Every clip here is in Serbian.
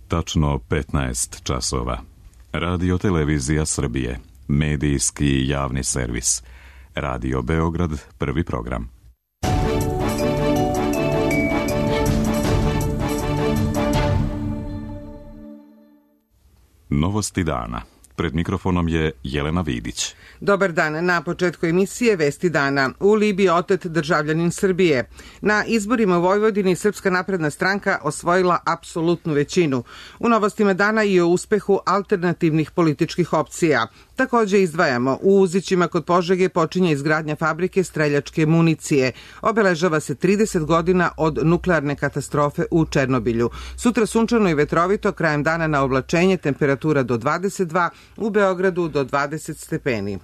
Tačno 15 časova. Radio Televizija Srbije. Medijski javni servis. Radio Beograd, prvi program. Novosti dana. Pred mikrofonom je Jelena Vidić. Dobar dan. Na početku emisije Vesti dana. U Libiji otet državljanin Srbije. Na izborima u Vojvodini Srpska napredna stranka osvojila apsolutnu većinu. U novostima dana i o uspehu alternativnih političkih opcija. Takođe izdvajamo, u Uzićima kod Požege počinje izgradnja fabrike streljačke municije. Obeležava se 30 godina od nuklearne katastrofe u Černobilju. Sutra sunčano i vetrovito, krajem dana na oblačenje, temperatura do 22, u Beogradu do 20 stepeni.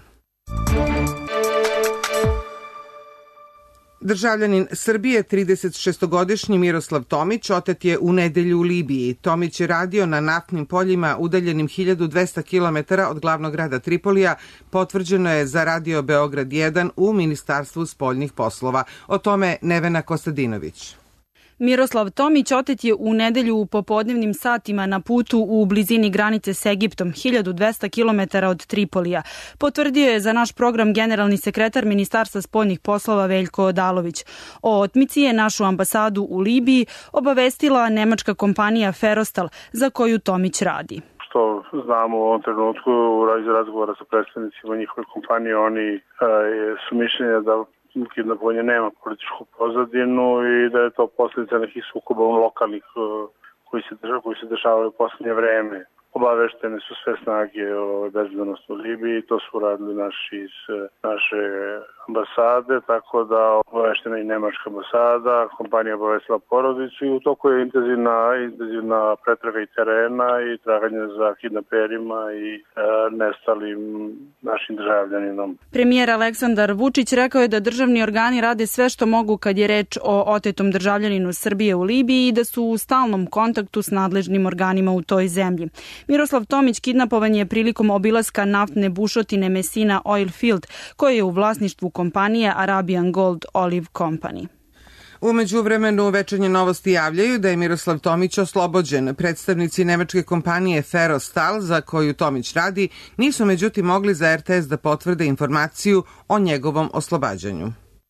Državljanin Srbije, 36-godišnji Miroslav Tomić, otet je u nedelju u Libiji. Tomić je radio na naftnim poljima udaljenim 1200 km od glavnog grada Tripolija, potvrđeno je za Radio Beograd 1 u Ministarstvu spoljnih poslova. O tome Nevena Kostadinović. Miroslav Tomić otet je u nedelju u popodnevnim satima na putu u blizini granice s Egiptom, 1200 km od Tripolija. Potvrdio je za naš program generalni sekretar Ministarstva spoljnih poslova Veljko Odalović. O otmici je našu ambasadu u Libiji obavestila nemačka kompanija Ferostal, za koju Tomić radi. Što znamo u ovom trenutku, iz razgovora sa predstavnicima njihove kompanije, oni su mišljenja da kidnapovanje nema političku pozadinu i da je to posljedica nekih sukoba lokalnih koji se dešavaju u poslednje vreme. Obaveštene su sve snage o bezbednosti u Libiji, to su radili naši iz naše ambasade, tako da obaveštena i nemačka ambasada, kompanija obavestila porodicu i u toku je intenzivna pretraga i terena i traganje za kidnaperima i nestalim našim državljaninom. Premijer Aleksandar Vučić rekao je da državni organi rade sve što mogu kad je reč o otetom državljaninu Srbije u Libiji i da su u stalnom kontaktu s nadležnim organima u toj zemlji. Miroslav Tomić kidnapovan je prilikom obilaska naftne bušotine Messina Oil Field, koje je u vlasništvu kompanije Arabian Gold Olive Company. U međuvremenu Večernje novosti javljaju da je Miroslav Tomić oslobođen. Predstavnici nemačke kompanije Ferostal, za koju Tomić radi, nisu međutim mogli za RTS da potvrde informaciju o njegovom oslobađanju.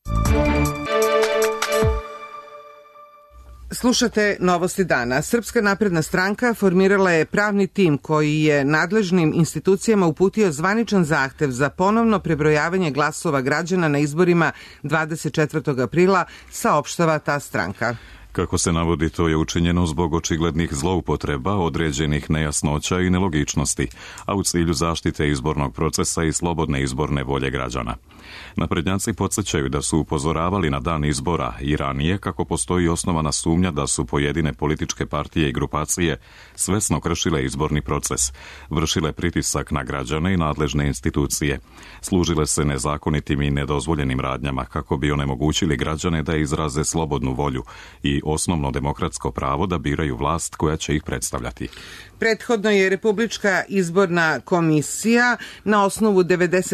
Slušate novosti dana. Srpska napredna stranka formirala je pravni tim koji je nadležnim institucijama uputio zvaničan zahtev za ponovno prebrojavanje glasova građana na izborima 24. aprila, saopštava ta stranka. Kako se navodi, to je učinjeno zbog očiglednih zloupotreba, određenih nejasnoća i nelogičnosti, a u cilju zaštite izbornog procesa i slobodne izborne volje građana. Naprednjaci podsjećaju da su upozoravali na dan izbora i ranije kako postoji osnovana sumnja da su pojedine političke partije i grupacije svesno kršile izborni proces, vršile pritisak na građane i nadležne institucije, služile se nezakonitim i nedozvoljenim radnjama kako bi onemogućili građane da izraze slobodnu volju i osnovno demokratsko pravo da biraju vlast koja će ih predstavljati. Prethodno je Republička izborna komisija na osnovu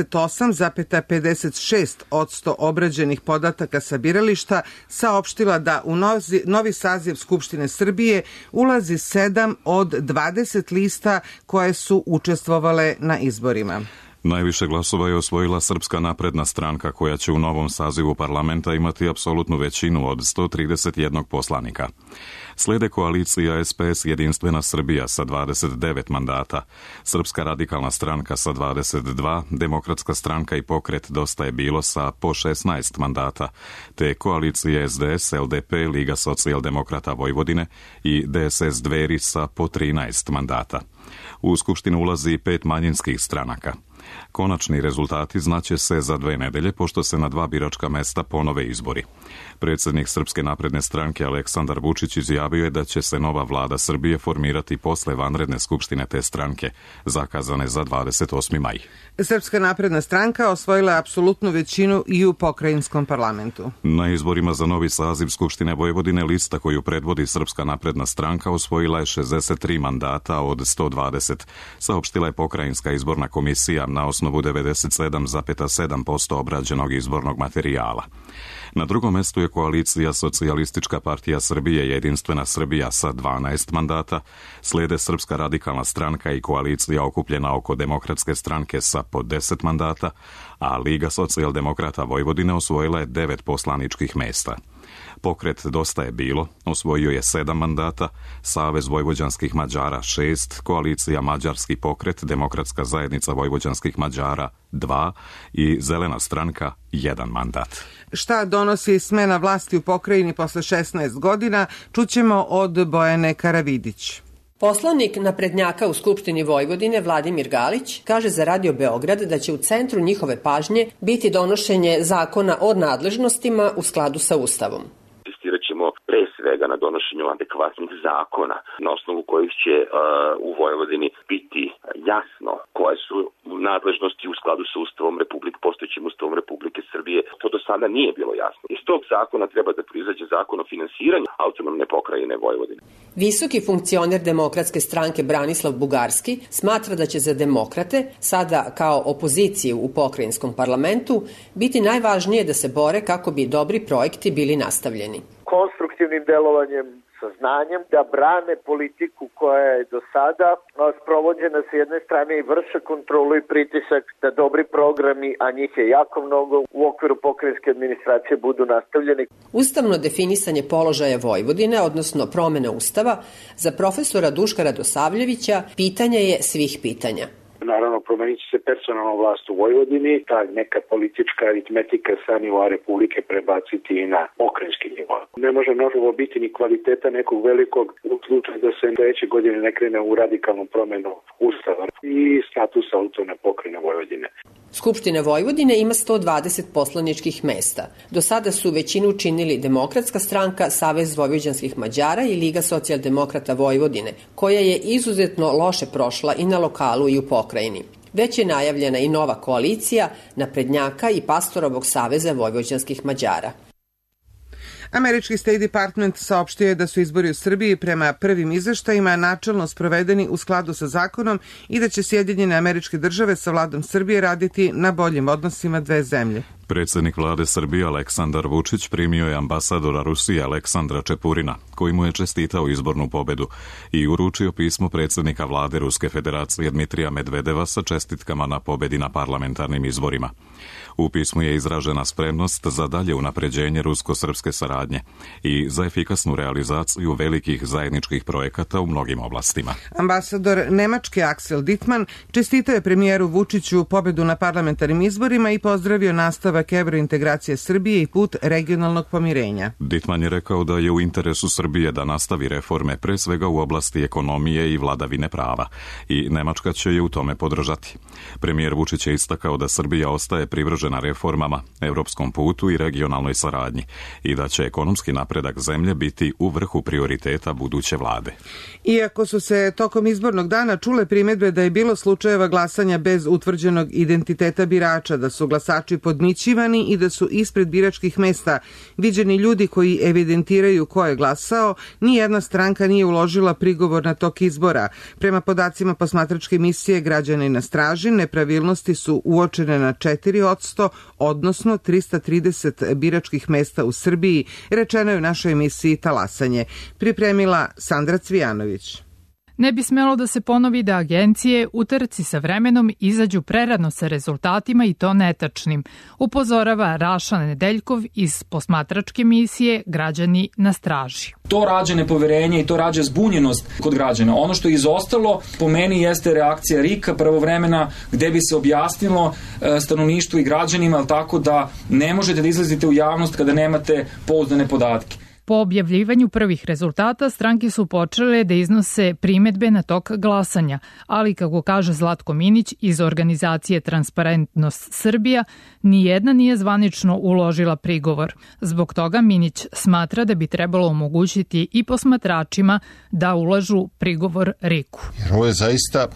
98,56% obrađenih podataka sa birališta saopštila da u novi saziv Skupštine Srbije ulazi 7 od 20 lista koje su učestvovale na izborima. Najviše glasova je osvojila Srpska napredna stranka koja će u novom sazivu parlamenta imati apsolutnu većinu od 131 poslanika. Slede koalicija SPS Jedinstvena Srbija sa 29 mandata, Srpska radikalna stranka sa 22, Demokratska stranka i pokret Dosta je bilo sa po 16 mandata, te koalicija SDS, LDP, Liga socijaldemokrata Vojvodine i DSS Dveri sa po 13 mandata. U Skupštinu ulazi 5 manjinskih stranaka. Konačni rezultati znaće se za 2 nedelje, pošto se na 2 biračka mesta ponove izbori. Predsjednik Srpske napredne stranke Aleksandar Vučić izjavio je da će se nova vlada Srbije formirati posle vanredne skupštine te stranke, zakazane za 28. maj. Srpska napredna stranka osvojila apsolutnu većinu i u pokrajinskom parlamentu. Na izborima za novi saziv Skupštine Vojvodine lista koju predvodi Srpska napredna stranka osvojila je 63 mandata od 120, saopštila je pokrajinska izborna komisija na osnovu 97,7% obrađenog izbornog materijala. Na drugom mestu je koalicija Socijalistička partija Srbije Jedinstvena Srbija sa 12 mandata, slijede Srpska radikalna stranka i koalicija okupljena oko Demokratske stranke sa po 10 mandata, a Liga socijaldemokrata Vojvodine osvojila je 9 poslaničkih mesta. Pokret Dosta je bilo osvojio je 7 mandata, Savez vojvođanskih Mađara 6, koalicija Mađarski pokret, Demokratska zajednica vojvođanskih Mađara 2 i Zelena stranka 1 mandat. Šta donosi smena vlasti u pokrajini posle 16 godina, čućemo od Bojane Karavidić. Poslanik naprednjaka u Skupštini Vojvodine Vladimir Galić kaže za Radio Beograd da će u centru njihove pažnje biti donošenje zakona o nadležnostima u skladu sa Ustavom. Insistirat ćemo pre svega na donošenju adekvatnih zakona na osnovu kojih će u Vojvodini biti jasno koje su nadležnosti u skladu sa Ustavom postojećim Ustavom Republike Srbije. To do sada nije bilo jasno. Iz tog zakona treba da proizađe zakon o finansiranju autonomne pokrajine Vojvodine. Visoki funkcioner Demokratske stranke Branislav Bugarski smatra da će za demokrate, sada kao opoziciju u pokrajinskom parlamentu, biti najvažnije da se bore kako bi dobri projekti bili nastavljeni. Konstruktivnim delovanjem, sa znanjem da brane politiku koja je do sada sprovođena sa jedne strane i vrše kontrolu i pritisak da dobri programi, a njih je jako mnogo, u okviru pokrajinske administracije budu nastavljeni. Ustavno definisanje položaja Vojvodine, odnosno promjena Ustava, za profesora Duška Radosavljevića pitanje je svih pitanja. Naravno, promenit će se personalna vlast u Vojvodini, ta neka politička aritmetika sa nivoa Republike prebaciti i na pokrajinski nivo. Ne može mnogo biti ni kvaliteta nekog velikog u slučaju da se sledeće godine ne krene u radikalnu promenu Ustava i statusa autonomne pokrajine Vojvodine. Skupština Vojvodine ima 120 poslaničkih mesta. Do sada su većinu činili Demokratska stranka, Savez vojvođanskih Mađara i Liga socijaldemokrata Vojvodine, koja je izuzetno loše prošla i na lokalu i u pokrajini. Već je najavljena i nova koalicija naprednjaka i Pastorovog saveza vojvođanskih Mađara. Američki State Department saopštio je da su izbori u Srbiji prema prvim izveštajima načelno sprovedeni u skladu sa zakonom i da će Sjedinjene Američke Države sa vladom Srbije raditi na boljim odnosima dve zemlje. Predsjednik vlade Srbije Aleksandar Vučić primio je ambasadora Rusije Aleksandra Čepurina, koji mu je čestitao izbornu pobedu i uručio pismo predsjednika vlade Ruske federacije Dmitrija Medvedeva sa čestitkama na pobedi na parlamentarnim izborima. U pismu je izražena spremnost za dalje unapređenje rusko-srpske saradnje i za efikasnu realizaciju velikih zajedničkih projekata u mnogim oblastima. Ambasador Nemačke Axel Dittmann čestitao je premijeru Vučiću pobedu na parlamentarnim izborima i pozdravio nastavak evrointegracije Srbije i put regionalnog pomirenja. Dittmann je rekao da je u interesu Srbije da nastavi reforme pre svega u oblasti ekonomije i vladavine prava i Nemačka će je u tome podržati. Premijer Vučić je istakao da Srbija ostaje privržena reformama, evropskom putu i regionalnoj saradnji i da će ekonomski napredak zemlje biti u vrhu prioriteta buduće vlade. Iako su se tokom izbornog dana čule primedbe da je bilo slučajeva glasanja bez utvrđenog identiteta birača, da su glasači podmićivani i da su ispred biračkih mesta viđeni ljudi koji evidentiraju ko je glasao, nijedna stranka nije uložila prigovor na tok izbora. Prema podacima posmatračke misije Građani na straži, nepravilnosti su uočene na 4%, odnosno 330 biračkih mesta u Srbiji, rečeno je u našoj emisiji Talasanje. Pripremila Sandra Cvijanović. Ne bi smelo da se ponovi da agencije u trci sa vremenom izađu prerano sa rezultatima i to netačnim, upozorava Raša Nedeljkov iz posmatračke misije Građani na straži. To rađa nepoverenje i to rađa zbunjenost kod građana. Ono što je izostalo po meni jeste reakcija RIK-a pravovremena gde bi se objasnilo stanovništvu i građanima, ali tako da ne možete da izlazite u javnost kada nemate pouzdane podatke. Po objavljivanju prvih rezultata, stranke su počele da iznose primedbe na tok glasanja, ali kako kaže Zlatko Minić iz organizacije Transparentnost Srbija, nijedna nije zvanično uložila prigovor. Zbog toga Minić smatra da bi trebalo omogućiti i posmatračima da ulažu prigovor RIK-u. Jer ovo je zaista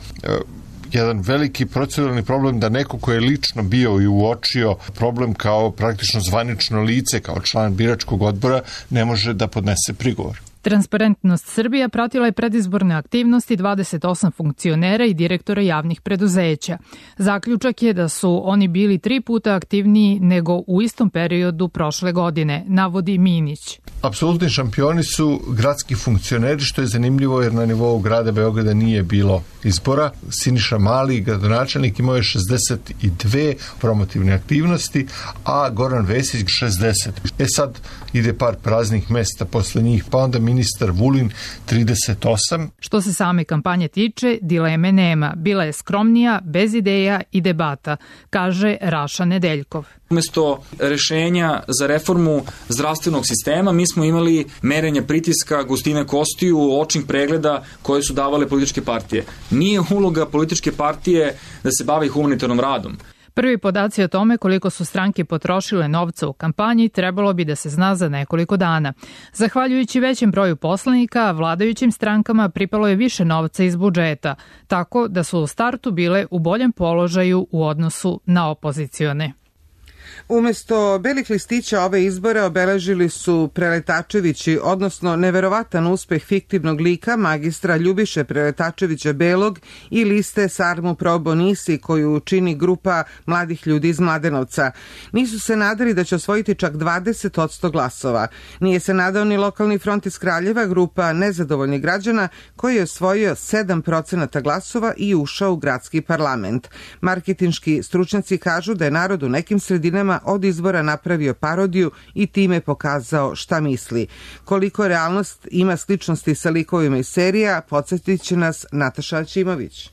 jedan veliki proceduralni problem da neko ko je lično bio i uočio problem kao praktično zvanično lice, kao član biračkog odbora, ne može da podnese prigovor. Transparentnost Srbija pratila je predizborne aktivnosti 28 funkcionera i direktora javnih preduzeća. Zaključak je da su oni bili 3 puta aktivniji nego u istom periodu prošle godine, navodi Minić. Apsolutni šampioni su gradski funkcioneri, što je zanimljivo jer na nivou grada Beograda nije bilo izbora. Siniša Mali, gradonačelnik, imao je 62 promotivne aktivnosti, a Goran Vesić 60. Sad ide par praznih mesta posle njih, pa onda ministar Vulin 38. Što se same kampanje tiče, dileme nema. Bila je skromnija, bez ideja i debata, kaže Raša Nedeljkov. Umesto rešenja za reformu zdravstvenog sistema, mi smo imali merenje pritiska, gustine kostiju, očnih pregleda koje su davale političke partije. Nije uloga političke partije da se bavi humanitarnom radom. Prvi podaci o tome koliko su stranke potrošile novca u kampanji trebalo bi da se zna za nekoliko dana. Zahvaljujući većem broju poslanika, vladajućim strankama pripalo je više novca iz budžeta, tako da su u startu bile u boljem položaju u odnosu na opozicione. Umesto belih listića ove izbore obeležili su Preletačevići, odnosno neverovatan uspeh fiktivnog lika magistra Ljubiše Preletačevića Belog i liste Sarmu Pro Bonisi koju čini grupa mladih ljudi iz Mladenovca. Nisu se nadali da će osvojiti čak 20% glasova. Nije se nadao ni lokalni front iz Kraljeva, grupa nezadovoljnih građana koji je osvojio 7% glasova i ušao u gradski parlament. Marketinški stručnjaci kažu da je narod u nekim sredinama od izbora napravio parodiju i time pokazao šta misli. Koliko realnost ima sličnosti sa likovima iz serija, podsjetit će nas Nataša Aćimović.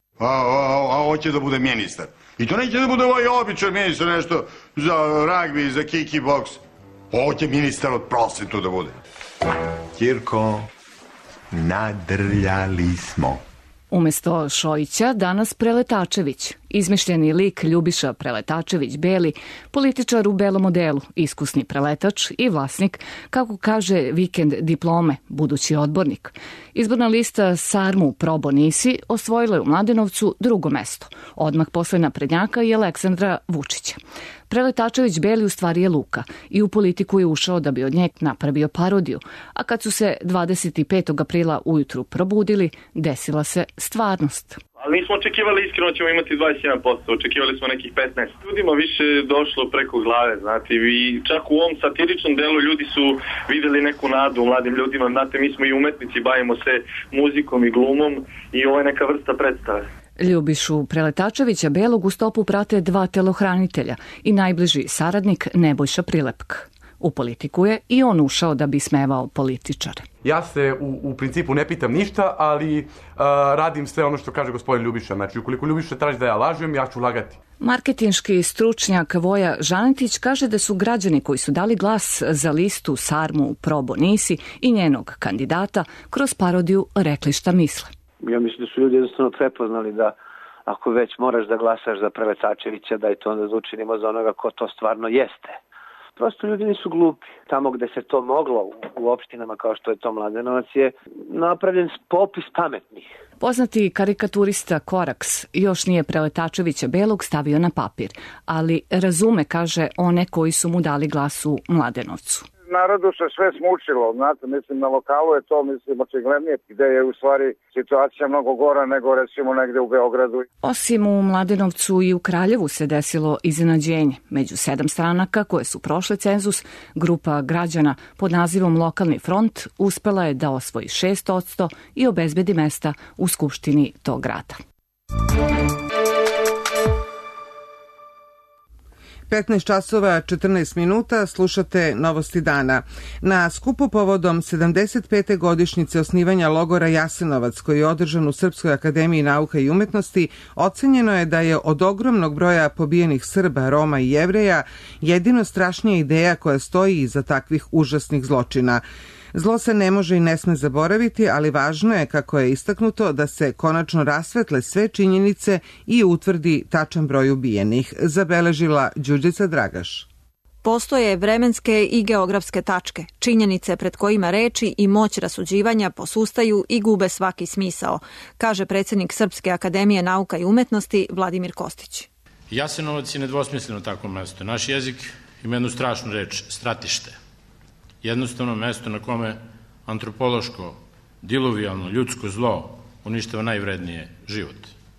A hoće da bude ministar. I to neće da bude ovaj običan ministar, nešto za ragbi, za kiki boks. Hoće ministar od prosvetu da bude. Kirko, nadrljali smo. Umesto Šojića danas Preletačević, izmišljeni lik Ljubiša Preletačević Beli, političar u belom odelu, iskusni preletač i vlasnik, kako kaže Vikend diplome, budući odbornik. Izborna lista Sarmu Pro Bonisi osvojila je u Mladenovcu 2. mesto, odmah posle naprednjaka i Aleksandra Vučića. Preletačević Beli u stvari je Luka i u politiku je ušao da bi od njeg napravio parodiju, a kad su se 25. aprila ujutru probudili, desila se stvarnost. Ali nismo očekivali iskreno ćemo imati 21%, očekivali smo nekih 15%. Ljudima više došlo preko glave, znate, i čak u ovom satiričnom delu ljudi su videli neku nadu u mladim ljudima, znate, mi smo i umetnici, bavimo se muzikom i glumom i ovo je neka vrsta predstave. Ljubišu Preletačevića Belog u stopu prate 2 telohranitelja i najbliži saradnik Nebojša Prilepk. U politiku je i on ušao da bi smevao političare. Ja se u principu ne pitam ništa, ali radim sve ono što kaže gospodin Ljubiša. Znači, ukoliko Ljubiša traži da ja lažem, ja ću lagati. Marketinški stručnjak Voja Žanetić kaže da su građani koji su dali glas za listu Sarmu Pro Bonisi i njenog kandidata kroz parodiju rekli šta misle. Ja mislim da su ljudi jednostavno prepoznali da ako već moraš da glasaš za Preletačevića, da je to onda da učinimo za onoga ko to stvarno jeste. Prosto ljudi nisu glupi. Tamo gde se to moglo u opštinama kao što je to Mladenovac je napravljen popis pametnih. Poznati karikaturista Koraks još nije Preletačevića Belog stavio na papir, ali razume, kaže, one koji su mu dali glas u Mladenovcu. Narodu se sve smučilo, znate, mislim na lokalu je to, mislim, očiglednije, gde je u stvari situacija mnogo gora nego recimo negde u Beogradu. Osim u Mladenovcu i u Kraljevu se desilo iznenađenje. Među 7 stranaka koje su prošle cenzus, grupa građana pod nazivom Lokalni front uspela je da osvoji 6% i obezbedi mesta u skupštini tog grada. 15 časova 14 minuta, slušate Novosti dana. Na skupu povodom 75. godišnjice osnivanja logora Jasenovac, koji je održan u Srpskoj akademiji nauka i umetnosti, ocenjeno je da je od ogromnog broja pobijenih Srba, Roma i Jevreja jedino strašnija ideja koja stoji iza takvih užasnih zločina. Zlo se ne može i ne sme zaboraviti, ali važno je, kako je istaknuto, da se konačno rasvetle sve činjenice i utvrdi tačan broj ubijenih, zabeležila Đurđica Dragaš. Postoje vremenske i geografske tačke, činjenice pred kojima reči i moć rasuđivanja posustaju i gube svaki smisao, kaže predsjednik Srpske akademije nauka i umetnosti Vladimir Kostić. Jasenovac je nedvosmisleno takvo mesto. Naš jezik ima jednu strašnu reč, stratište. Jednostavno mesto na kome antropološko, diluvijalno, ljudsko zlo uništava najvrednije, život.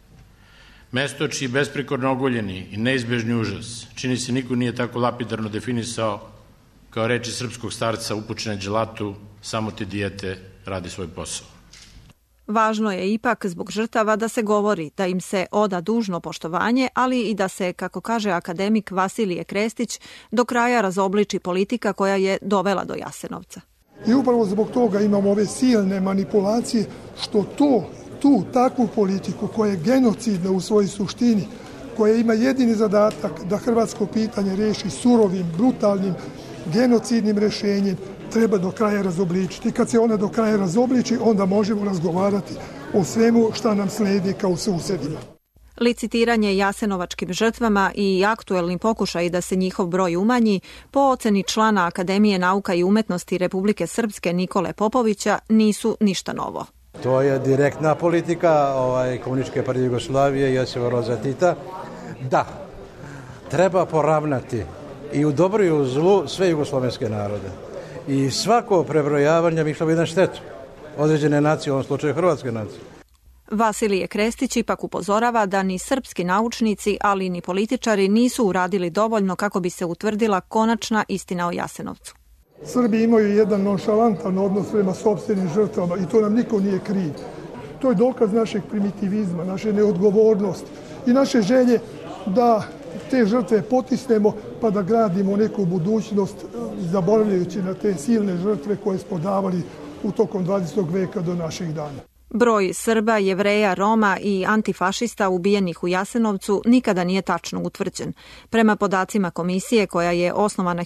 Mesto čiji besprekorno ogoljeni i neizbežni užas, čini se niko nije tako lapidarno definisao kao reči srpskog starca upućene dželatu, samo ti dijete radi svoj posao. Važno je ipak zbog žrtava da se govori, da im se oda dužno poštovanje, ali i da se, kako kaže akademik Vasilije Krestić, do kraja razobliči politika koja je dovela do Jasenovca. I upravo zbog toga imamo ove silne manipulacije što takvu politiku koja je genocidna u svojoj suštini, koja ima jedini zadatak da hrvatsko pitanje reši surovim, brutalnim, genocidnim rešenjem, treba do kraja razobličiti. Kad se ona do kraja razobliči, onda možemo razgovarati o svemu šta nam sledi kao susedima. Licitiranje jasenovačkim žrtvama i aktuelni pokušaj da se njihov broj umanji, po oceni člana Akademije nauka i umetnosti Republike Srpske Nikole Popovića, nisu ništa novo. To je direktna politika Komunističke partije Jugoslavije, Josipa Broza Tita. Da, treba poravnati i u dobru i u zlu sve jugoslovenske narode. I svako prebrojavanje bi išlo bi na štetu određene nacije, u ovom slučaju hrvatske nacije. Vasilije Krestić ipak upozorava da ni srpski naučnici, ali ni političari nisu uradili dovoljno kako bi se utvrdila konačna istina o Jasenovcu. Srbi imaju jedan nonšalantan odnos prema sopstvenim žrtvama i to nam niko nije kriv. To je dokaz našeg primitivizma, naše neodgovornosti i naše želje da te žrtve potisnemo pa da gradimo neku budućnost zaboravljajući na te silne žrtve koje smo davali u tokom 20. veka do naših dana. Broj Srba, Jevreja, Roma i antifašista ubijenih u Jasenovcu nikada nije tačno utvrđen. Prema podacima komisije koja je osnovana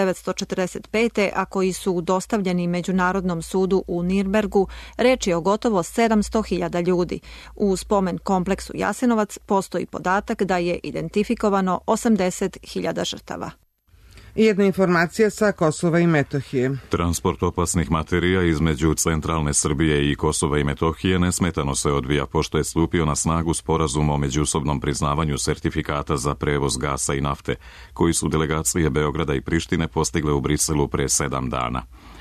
1945. a koji su dostavljeni Međunarodnom sudu u Nirnbergu, reč je o gotovo 700.000 ljudi. U spomen kompleksu Jasenovac postoji podatak da je identifikovano 80.000 žrtava. Jedna informacija sa Kosova i Metohije. Transport opasnih materija između centralne Srbije i Kosova i Metohije nesmetano se odvija pošto je stupio na snagu sporazum o međusobnom priznavanju sertifikata za prevoz gasa i nafte, koji su delegacije Beograda i Prištine postigle u Briselu pre 7 dana.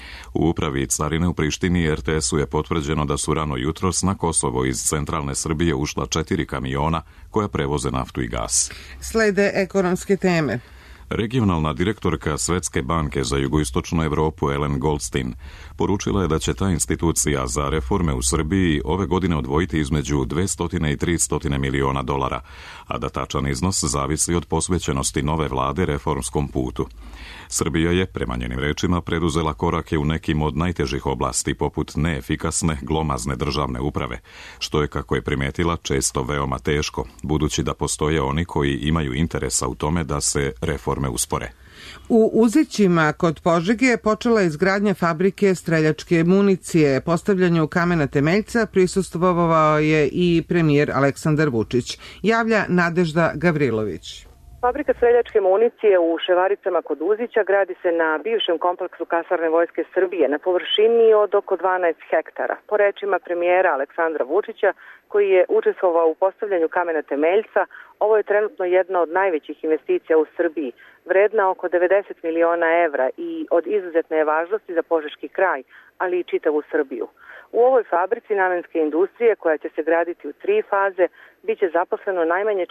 U upravi carine u Prištini i RTS-u je potvrđeno da su rano jutros na Kosovo iz centralne Srbije ušla 4 kamiona koja prevoze naftu i gas. Slede ekonomske teme. Regionalna direktorka Svetske banke za jugoistočnu Evropu Ellen Goldstein poručila je da će ta institucija za reforme u Srbiji ove godine odvojiti između 200 i 300 miliona dolara, a da tačan iznos zavisi od posvećenosti nove vlade reformskom putu. Srbija je, prema njenim rečima, preduzela korake u nekim od najtežih oblasti, poput neefikasne, glomazne državne uprave, što je, kako je primetila, često veoma teško, budući da postoje oni koji imaju interesa u tome da se reforme uspore. U Uzićima kod Požege počela je izgradnja fabrike streljačke municije. Postavljanju kamena temeljca prisustvovao je i premijer Aleksandar Vučić. Javlja Nadežda Gavrilović. Fabrika streljačke municije u Ševaricama kod Uzića gradi se na bivšem kompleksu kasarne Vojske Srbije na površini od oko 12 hektara. Po rečima premijera Aleksandra Vučića, koji je učestvovao u postavljanju kamena temeljca, ovo je trenutno jedna od najvećih investicija u Srbiji, vredna oko 90 miliona evra i od izuzetne je važnosti za Požeški kraj, ali i čitavu Srbiju. U ovoj fabrici namenske industrije, koja će se graditi u 3 faze, biće zaposleno najmanje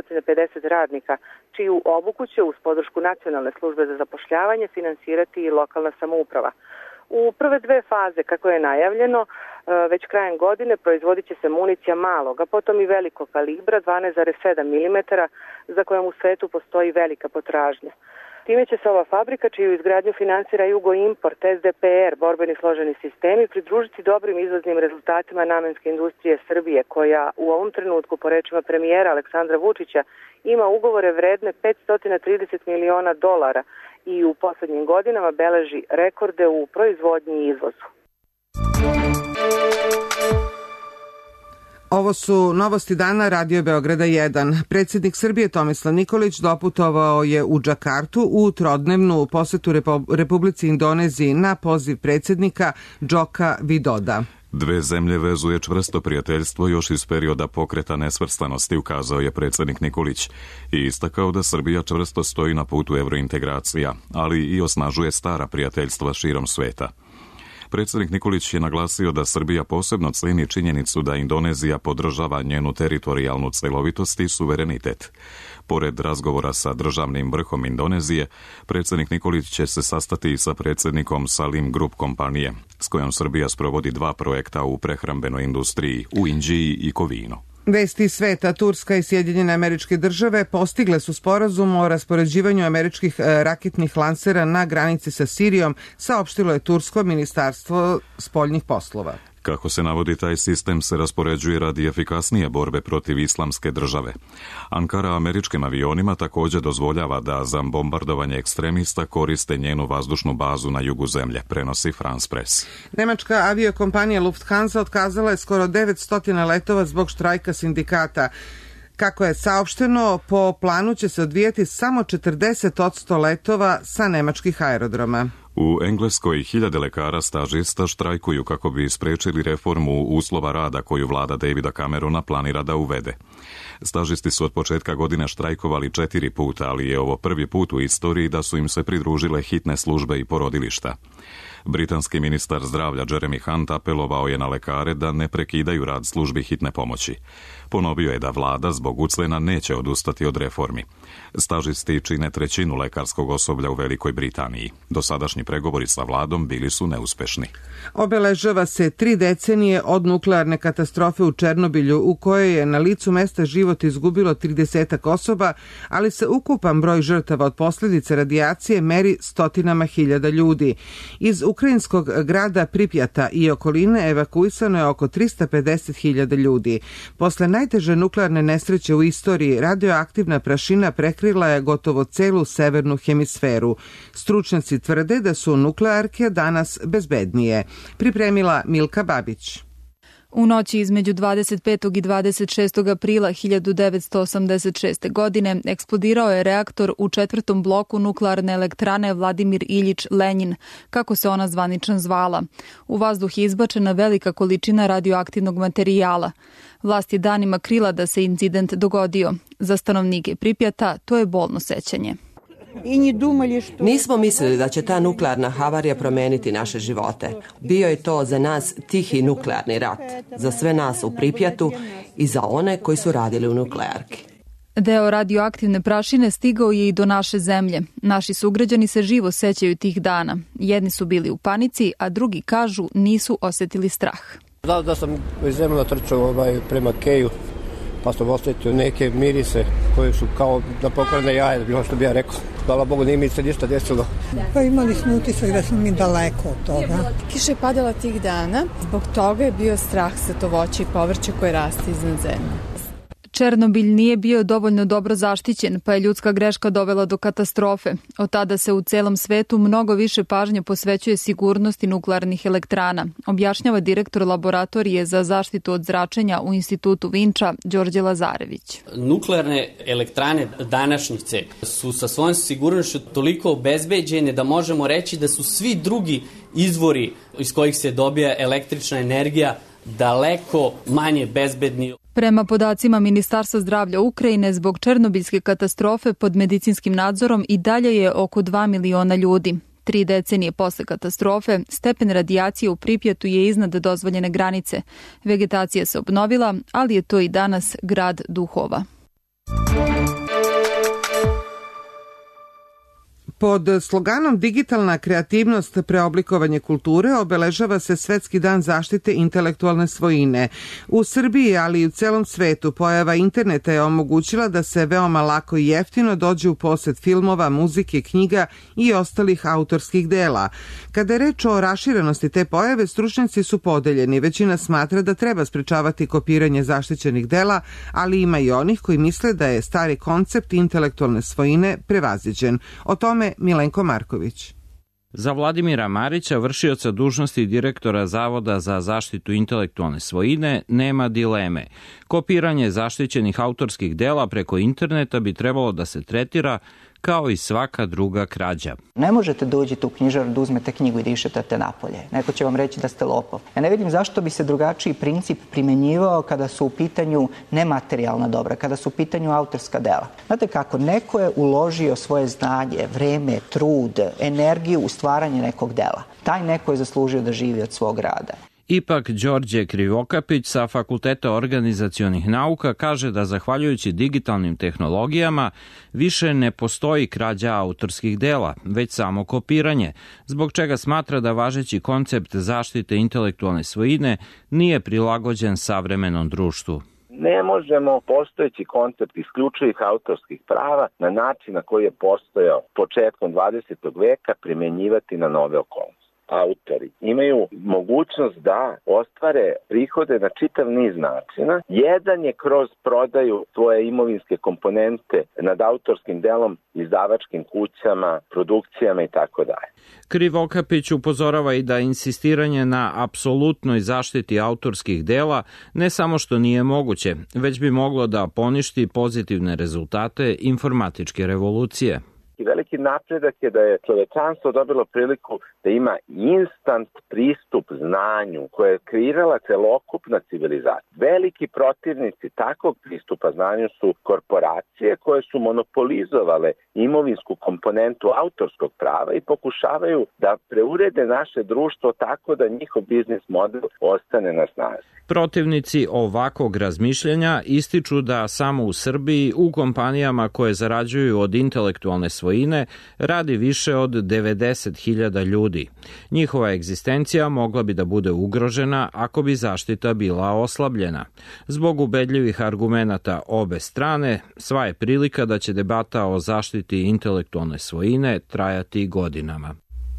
450 radnika, čiju obuku će uz podršku Nacionalne službe za zapošljavanje finansirati i lokalna samouprava. U prve 2 faze, kako je najavljeno, već krajem godine proizvodit će se municija malog, a potom i velikog kalibra 12,7 mm, za kojom u svetu postoji velika potražnja. Time će se ova fabrika, čiju izgradnju finansira Jugoimport, SDPR, borbeni složeni sistemi, pridružiti dobrim izvoznim rezultatima namenske industrije Srbije, koja u ovom trenutku, po rečima premijera Aleksandra Vučića, ima ugovore vredne 530 miliona dolara i u poslednjim godinama beleži rekorde u proizvodnji i izvozu. Ovo su novosti dana Radio Beograda 1. Predsjednik Srbije Tomislav Nikolić doputovao je u Džakartu u trodnevnu posetu Republici Indoneziji na poziv predsjednika Džoka Vidoda. Dve zemlje vezuje čvrsto prijateljstvo još iz perioda pokreta nesvrstanosti, ukazao je predsjednik Nikolić i istakao da Srbija čvrsto stoji na putu evrointegracija, ali i osnažuje stara prijateljstva širom sveta. Predsjednik Nikolić je naglasio da Srbija posebno ceni činjenicu da Indonezija podržava njenu teritorijalnu celovitost i suverenitet. Pored razgovora sa državnim vrhom Indonezije, predsjednik Nikolić će se sastati sa predsjednikom Salim Group kompanije, s kojom Srbija sprovodi 2 projekta u prehrambenoj industriji u Inđiji i Kovinu. Vesti sveta, Turska i Sjedinjene Američke Države postigle su sporazum o raspoređivanju američkih raketnih lansera na granici sa Sirijom, saopštilo je Tursko ministarstvo spoljnih poslova. Kako se navodi, taj sistem se raspoređuje radi efikasnije borbe protiv islamske države. Ankara američkim avionima također dozvoljava da za bombardovanje ekstremista koriste njenu vazdušnu bazu na jugu zemlje, prenosi France Press. Nemačka aviokompanija Lufthansa otkazala je skoro 900 letova zbog štrajka sindikata. Kako je saopšteno, po planu će se odvijati samo 40% letova sa nemačkih aerodroma. U Engleskoj 1000 lekara stažista štrajkuju kako bi spriječili reformu uslova rada koju vlada Davida Camerona planira da uvede. Stažisti su od početka godine štrajkovali 4 puta, ali je ovo prvi put u istoriji da su im se pridružile hitne službe i porodilišta. Britanski ministar zdravlja Jeremy Hunt apelovao je na lekare da ne prekidaju rad službi hitne pomoći. Ponovio je da vlada zbog uclena neće odustati od reformi. Stažisti čine 1/3 lekarskog osoblja u Velikoj Britaniji. Dosadašnji pregovori sa vladom bili su neuspešni. Obeležava se 3 decenije od nuklearne katastrofe u Černobilju, u kojoj je na licu mesta život izgubilo 30 osoba, ali se ukupan broj žrtava od posljedice radijacije meri stotinama hiljada ljudi. Iz ukrajinskog grada Pripjata i okoline evakuisano je oko 350.000 ljudi. Posle najteže nuklearne nesreće u istoriji, radioaktivna prašina prekrila je gotovo celu severnu hemisferu. Stručnjaci tvrde da su nuklearke danas bezbednije. Pripremila Milka Babić. U noći između 25. i 26. aprila 1986. godine eksplodirao je reaktor u 4. bloku nuklearne elektrane Vladimir Iljič Lenjin, kako se ona zvanično zvala. U vazduh je izbačena velika količina radioaktivnog materijala. Vlast je danima krila da se incident dogodio. Za stanovnike Pripjata to je bolno sećanje. Nismo mislili da će ta nuklearna havarija promeniti naše živote. Bio je to za nas tihi nuklearni rat, za sve nas u Pripjatu i za one koji su radili u nuklearki. Deo radioaktivne prašine stigao je i do naše zemlje. Naši sugrađani se živo sećaju tih dana. Jedni su bili u panici, a drugi kažu nisu osjetili strah. Da sam iz zemlja trčao prema Keju, pa sam osjetio neke mirise koje su kao da pokvarne jaje, bilo što bi ja rekao. Hvala Bogu, nije mi se ništa desilo. Pa imali smo utisak da smo mi daleko od toga. Kiša je padala tih dana, zbog toga je bio strah za to voće i povrće koje raste iznad zemlje. Černobilj nije bio dovoljno dobro zaštićen, pa je ljudska greška dovela do katastrofe. Od tada se u celom svetu mnogo više pažnje posvećuje sigurnosti nuklearnih elektrana, objašnjava direktor laboratorije za zaštitu od zračenja u institutu Vinča, Đorđe Lazarević. Nuklearne elektrane današnjice su sa svojom sigurnošću toliko obezbeđene da možemo reći da su svi drugi izvori iz kojih se dobija električna energija daleko manje bezbedni. Prema podacima Ministarstva zdravlja Ukrajine, zbog černobilske katastrofe pod medicinskim nadzorom i dalje je oko 2 miliona ljudi. 3 decenije posle katastrofe, stepen radijacije u Pripjatu je iznad dozvoljene granice. Vegetacija se obnovila, ali je to i danas grad duhova. Pod sloganom Digitalna kreativnost, preoblikovanje kulture obeležava se Svetski dan zaštite intelektualne svojine. U Srbiji, ali i u celom svetu, pojava interneta je omogućila da se veoma lako i jeftino dođe u posjed filmova, muzike, knjiga i ostalih autorskih dela. Kada je reč o raširenosti te pojave, stručnjaci su podeljeni. Većina smatra da treba sprečavati kopiranje zaštićenih dela, ali ima i onih koji misle da je stari koncept intelektualne svojine prevaziđen. O tome Milenko Marković. Za Vladimira Marića, vršioca dužnosti direktora Zavoda za zaštitu intelektualne svojine, nema dileme. Kopiranje zaštićenih autorskih dela preko interneta bi trebalo da se tretira kao i svaka druga krađa. Ne možete dođete u knjižaru da uzmete knjigu i da išetate napolje. Neko će vam reći da ste lopov. Ja ne vidim zašto bi se drugačiji princip primenjivao kada su u pitanju nematerijalna dobra, kada su u pitanju autorska dela. Znate kako, neko je uložio svoje znanje, vreme, trud, energiju u stvaranje nekog dela. Taj neko je zaslužio da živi od svog rada. Ipak, Đorđe Krivokapić sa Fakulteta organizacionih nauka kaže da zahvaljujući digitalnim tehnologijama više ne postoji krađa autorskih dela, već samo kopiranje, zbog čega smatra da važeći koncept zaštite intelektualne svojine nije prilagođen savremenom društvu. Ne možemo postojeći koncept isključivih autorskih prava na način na koji je postojao početkom 20. veka primenjivati na nove okolnosti. Autori imaju mogućnost da ostvare prihode na čitav niz načina. Jedan je kroz prodaju svoje imovinske komponente nad autorskim delom, izdavačkim kućama, produkcijama i tako dalje. Krivokapić upozorava i da insistiranje na apsolutnoj zaštiti autorskih dela ne samo što nije moguće, već bi moglo da poništi pozitivne rezultate informatičke revolucije. Veliki napredak je da je čovečanstvo dobilo priliku da ima instant pristup znanju koje je kreirala celokupna civilizacija. Veliki protivnici takvog pristupa znanju su korporacije koje su monopolizovale imovinsku komponentu autorskog prava i pokušavaju da preurede naše društvo tako da njihov biznis model ostane na snazi. Protivnici ovakvog razmišljanja ističu da samo u Srbiji u kompanijama koje zarađuju od intelektualne svojine radi više od 90.000 ljudi. Njihova egzistencija mogla bi da bude ugrožena ako bi zaštita bila oslabljena. Zbog ubedljivih argumenata obe strane, sva je prilika da će debata o zaštiti intelektualne svojine trajati godinama.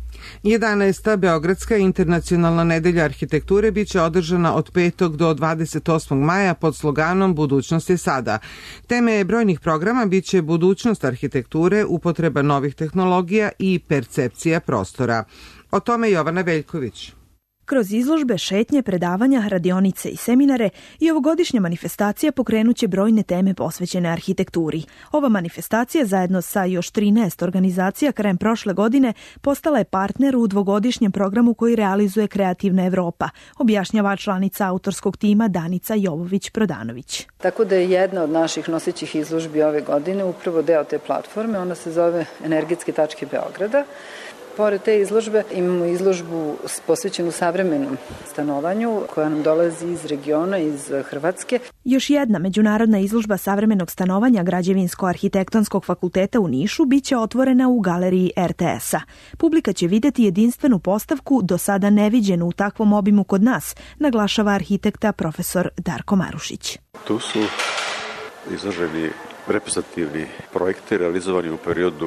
11. Beogradska internacionalna nedelja arhitekture biće održana od 5. do 28. maja pod sloganom Budućnost je sada. Teme brojnih programa biće budućnost arhitekture, upotreba novih tehnologija i percepcija prostora. O tome Jovana Veljković. Kroz izložbe, šetnje, predavanja, radionice i seminare i ovogodišnja manifestacija pokrenuće brojne teme posvećene arhitekturi. Ova manifestacija zajedno sa još 13 organizacija krajem prošle godine postala je partner u dvogodišnjem programu koji realizuje Kreativna Evropa, objašnjava članica autorskog tima Danica Jovović-Prodanović. Tako da je jedna od naših nosećih izložbi ove godine upravo deo te platforme, ona se zove Energetske tačke Beograda. Pored te izložbe imamo izložbu posvećenu savremenom stanovanju koja nam dolazi iz regiona, iz Hrvatske. Još jedna međunarodna izložba savremenog stanovanja Građevinsko-arhitektonskog fakulteta u Nišu biće otvorena u galeriji RTS-a. Publika će videti jedinstvenu postavku do sada neviđenu u takvom obimu kod nas, naglašava arhitekta profesor Darko Marušić. Tu su izloženi reprezentativni projekti realizovani u periodu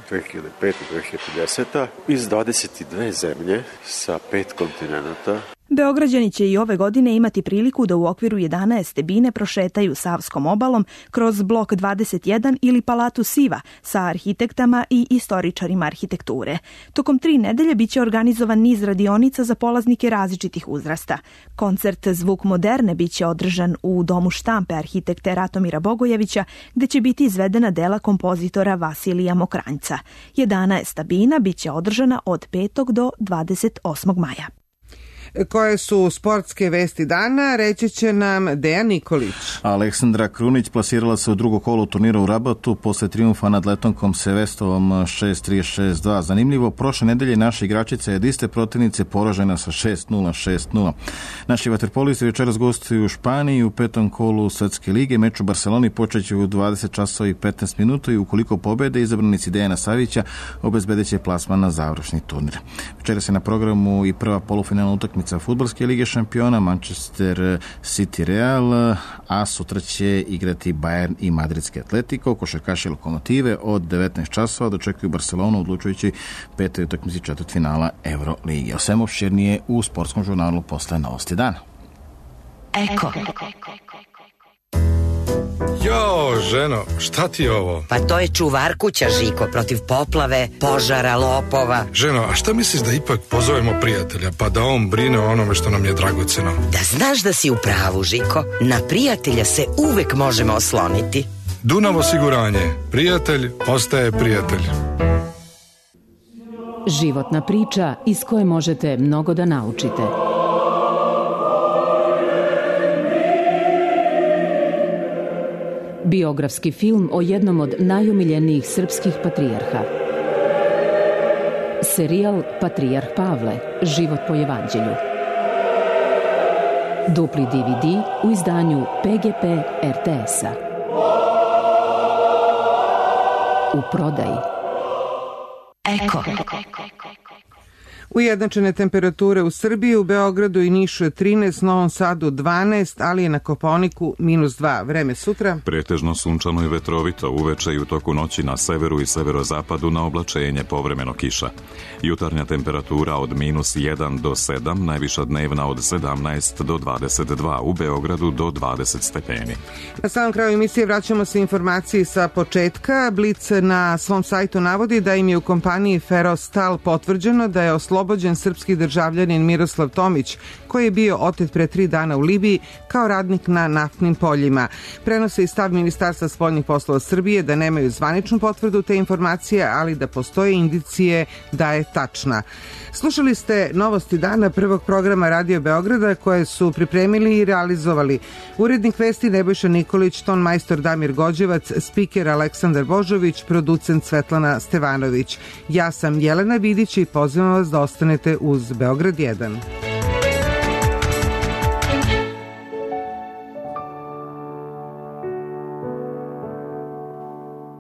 2005-2010 iz 22 zemlje sa 5 kontinenta. Beograđani će i ove godine imati priliku da u okviru 11 debine prošetaju Savskom obalom kroz blok 21 ili Palatu Siva sa arhitektama i istoričarima arhitekture. Tokom 3 nedelje biće organizovan niz radionica za polaznike različitih uzrasta. Koncert Zvuk moderne biće održan u Domu štampe arhitekte Ratomira Bogojevića, gde će biti izvedena dela kompozitora Vasilija Mokranjca. 11 bina biće održana od 5. do 28. maja. Koje su sportske vesti dana, reći će nam Dejan Nikolić. Aleksandra Krunić plasirala se u drugo kolo turnira u Rabatu posle trijumfa nad Letonkom Sevestovom 6-3, 6-2. Zanimljivo, prošle nedelje naša igračica je od iste protivnice poražena sa 6-0, 6-0. Naši vaterpolisti večeras gostuju u Španiji u 5. kolu Svetske lige. Meč u Barceloni počeće u 20 časova i 15 minuta i ukoliko pobede izabranici Dejana Savića obezbedeće plasman na završni turnir. Večeras je na programu i prva polufinalna utakmica Fudbalske lige šampiona Manchester City Real, a sutra će igrati Bayern i Madridski Atletico. Košarkaši Lokomotive od 19 časova dočekuju Barcelonu odlučujući 5. utakmici četvrtfinala Euroligije. O svemu opširnije u sportskom žurnalu posle Novosti dana. Eko. Jo, ženo, šta ti je ovo? Pa to je čuvar kuća, Žiko, protiv poplave, požara, lopova. Ženo, a šta misliš da ipak pozovemo prijatelja, pa da on brine o onome što nam je dragoceno? Da znaš da si u pravu, Žiko, na prijatelja se uvek možemo osloniti. Dunav osiguranje. Prijatelj ostaje prijatelj. Životna priča iz koje možete mnogo da naučite. Biografski film o jednom od najomiljenijih srpskih patrijarha. Serijal Patrijarh Pavle, život po evanđelju. Dupli DVD u izdanju PGP RTS-a. U prodaji. Eko. Ujednačene temperature u Srbiji, u Beogradu i Nišu je 13, Novom Sadu 12, ali je na Kopaoniku -2. Vreme sutra. Pretežno sunčano i vetrovito, uveče i u toku noći na severu i severozapadu na oblačenje, povremeno kiša. Jutarnja temperatura od -1 do 7, najviša dnevna od 17 do 22, u Beogradu do 20 stepeni. Na samom kraju emisije vraćamo se informaciji sa početka. Blic na svom sajtu navodi da im je u kompaniji Ferostal potvrđeno da je oslobođen srpski državljanin Miroslav Tomić, koji je bio otet pre 3 dana u Libiji kao radnik na naftnim poljima. Prenose i stav Ministarstva spoljnih poslova Srbije da nemaju zvaničnu potvrdu te informacije, ali da postoje indicije da je tačna. Slušali ste Novosti dana prvog programa Radio Beograda koje su pripremili i realizovali urednik vesti Nebojša Nikolić, ton majstor Damir Gođevac, spiker Aleksandar Božović, producent Svetlana Stevanović. Ja sam Jelena Vidić i pozivam vas da ostanete uz Beograd 1.